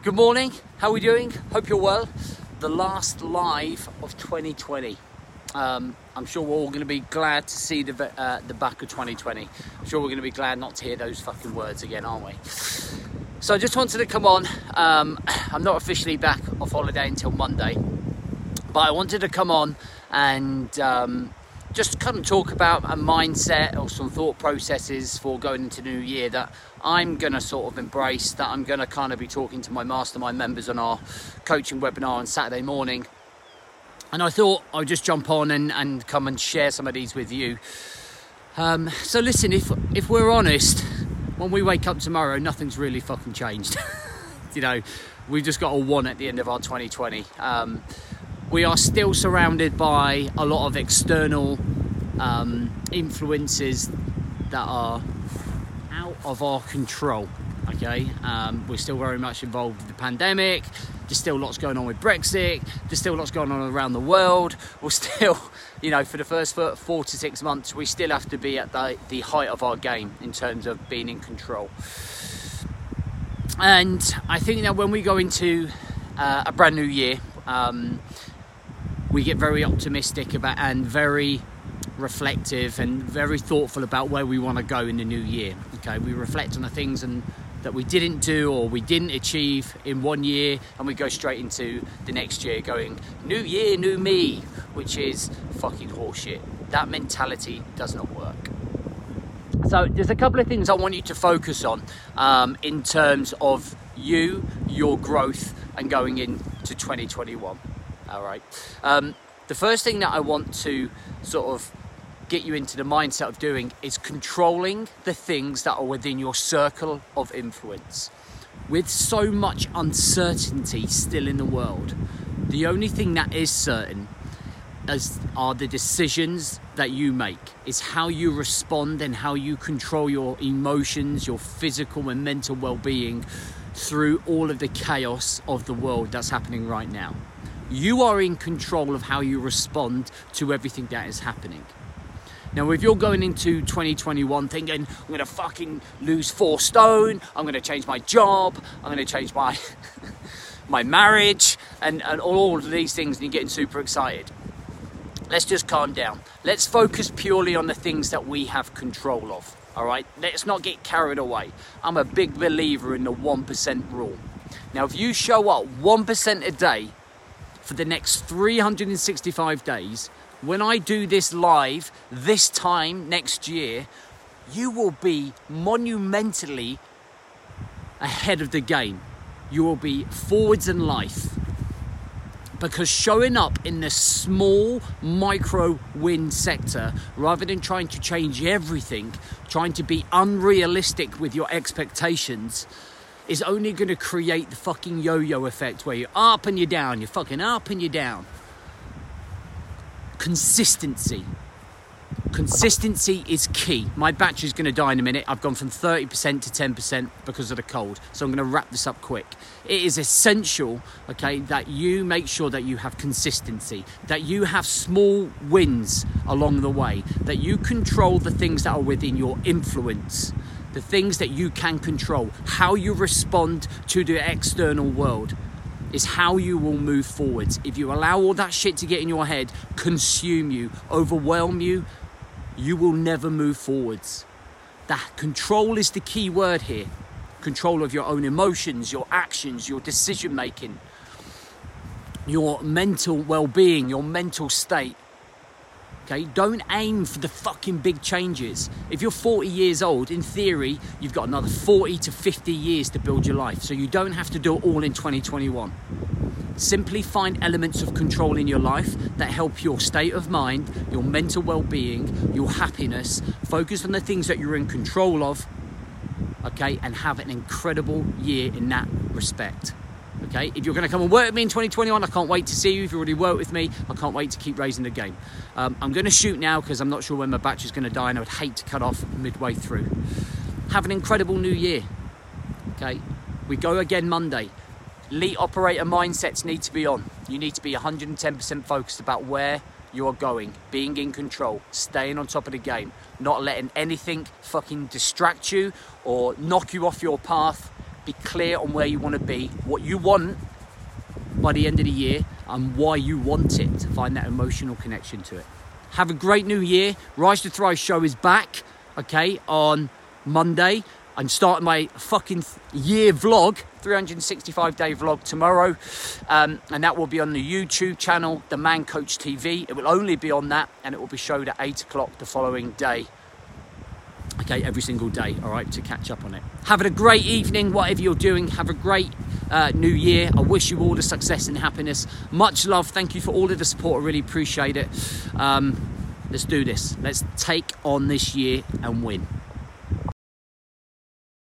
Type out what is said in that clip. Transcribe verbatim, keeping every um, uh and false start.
Good morning, how are we doing? Hope you're well. The last live of twenty twenty. Um, I'm sure we're all going to be glad to see the, uh, the back of twenty twenty. I'm sure we're going to be glad not to hear those fucking words again, aren't we? So I just wanted to come on. Um, I'm not officially back off holiday until Monday, but I wanted to come on and um, just kind of talk about a mindset or some thought processes for going into the new year that I'm going to sort of embrace, that I'm going to kind of be talking to my mastermind members on our coaching webinar on Saturday morning. And I thought I would just jump on and, and come and share some of these with you. Um, so listen, if if we're honest, when we wake up tomorrow, nothing's really fucking changed. You know, we've just got a one at the end of our twenty twenty. Um, we are still surrounded by a lot of external um, influences that are out of our control. Okay, um, we're still very much involved with the pandemic. There's still lots going on with Brexit. There's still lots going on around the world. We're still, you know, for the first four to six months, we still have to be at the, the height of our game in terms of being in control. And I think that when we go into uh, a brand new year, um, we get very optimistic about and very reflective and very thoughtful about where we want to go in the new year. Okay, we reflect on the things and that we didn't do or we didn't achieve in one year, and we go straight into the next year going, new year, new me, which is fucking horseshit. That mentality does not work. So there's a couple of things I want you to focus on um, in terms of you, your growth, and going into twenty twenty-one. All right. Um, the first thing that I want to sort of get you into the mindset of doing is controlling the things that are within your circle of influence. With so much uncertainty still in the world, the only thing that is certain is, are the decisions that you make. It's how you respond and how you control your emotions, your physical and mental well-being through all of the chaos of the world that's happening right now. You are in control of how you respond to everything that is happening. Now, if you're going into twenty twenty-one thinking, I'm going to fucking lose four stone, I'm going to change my job, I'm going to change my my marriage, and, and all of these things, and you're getting super excited, let's just calm down. Let's focus purely on the things that we have control of, all right? Let's not get carried away. I'm a big believer in the one percent rule. Now, if you show up one percent a day for the next three hundred sixty-five days, when I do this live this time next year, you will be monumentally ahead of the game. You will be forwards in life. Because showing up in the small micro win sector, rather than trying to change everything, trying to be unrealistic with your expectations, is only going to create the fucking yo-yo effect where you're up and you're down, you're fucking up and you're down. Consistency. Consistency is key. My battery's going to die in a minute. I've gone from thirty percent to ten percent because of the cold. So I'm going to wrap this up quick. It is essential, okay, that you make sure that you have consistency, that you have small wins along the way, that you control the things that are within your influence, the things that you can control. How you respond to the external world is how you will move forwards. If you allow all that shit to get in your head, consume you, overwhelm you, you will never move forwards. That control is the key word here. Control of your own emotions, your actions, your decision making, your mental well-being, your mental state. Okay, don't aim for the fucking big changes. If you're forty years old, in theory, you've got another forty to fifty years to build your life. So you don't have to do it all in twenty twenty-one. Simply find elements of control in your life that help your state of mind, your mental well-being, your happiness. Focus on the things that you're in control of, okay, and have an incredible year in that respect. Okay, if you're going to come and work with me in twenty twenty-one, I can't wait to see you. If you already worked with me, I can't wait to keep raising the game. Um, I'm going to shoot now because I'm not sure when my battery's going to die, and I would hate to cut off midway through. Have an incredible new year. Okay, we go again Monday. Elite operator mindsets need to be on. You need to be one hundred ten percent focused about where you are going, being in control, staying on top of the game, not letting anything fucking distract you or knock you off your path. Be clear on where you want to be, what you want by the end of the year, and why you want it, to find that emotional connection to it. Have a great new year. Rise to Thrive show is back, okay, on Monday. I'm starting my fucking year vlog, three hundred sixty-five day vlog tomorrow. Um, and that will be on the YouTube channel, The Man Coach T V. It will only be on that, and it will be showed at eight o'clock the following day. Okay, every single day, all right, to catch up on it. Have a great evening, whatever you're doing. Have a great uh, new year. I wish you all the success and happiness. Much love. Thank you for all of the support. I really appreciate it. Um, let's do this. Let's take on this year and win.